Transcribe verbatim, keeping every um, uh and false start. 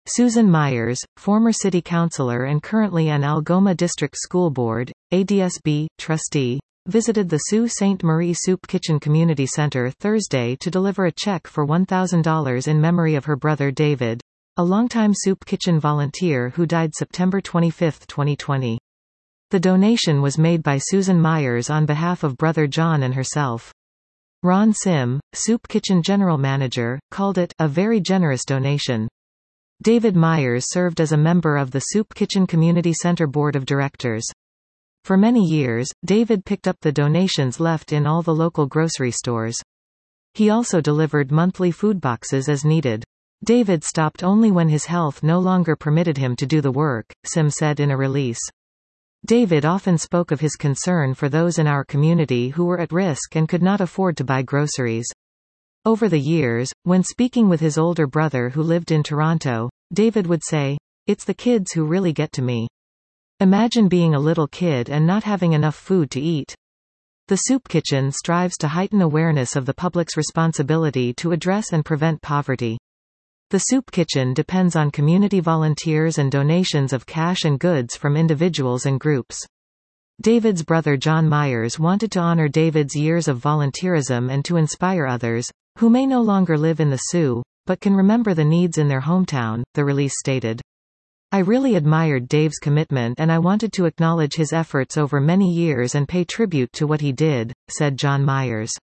Susan Myers, former city councilor and currently an Algoma District School Board, A D S B, trustee, visited the Sault Ste. Marie Soup Kitchen Community Center Thursday to deliver a check for one thousand dollars in memory of her brother David, a longtime soup kitchen volunteer who died September twenty-fifth, twenty twenty. The donation was made by Susan Myers on behalf of brother John and herself. Ron Sim, Soup Kitchen General Manager, called it a very generous donation. David Myers served as a member of the Soup Kitchen Community Center Board of Directors. For many years, David picked up the donations left in all the local grocery stores. He also delivered monthly food boxes as needed. David stopped only when his health no longer permitted him to do the work, Sim said in a release. David often spoke of his concern for those in our community who were at risk and could not afford to buy groceries. Over the years, when speaking with his older brother who lived in Toronto, David would say, "It's the kids who really get to me. Imagine being a little kid and not having enough food to eat." The Soup Kitchen strives to heighten awareness of the public's responsibility to address and prevent poverty. The Soup Kitchen depends on community volunteers and donations of cash and goods from individuals and groups. David's brother John Myers wanted to honor David's years of volunteerism and to inspire others, who may no longer live in the Sioux, but can remember the needs in their hometown, the release stated. "I really admired Dave's commitment and I wanted to acknowledge his efforts over many years and pay tribute to what he did," said John Myers.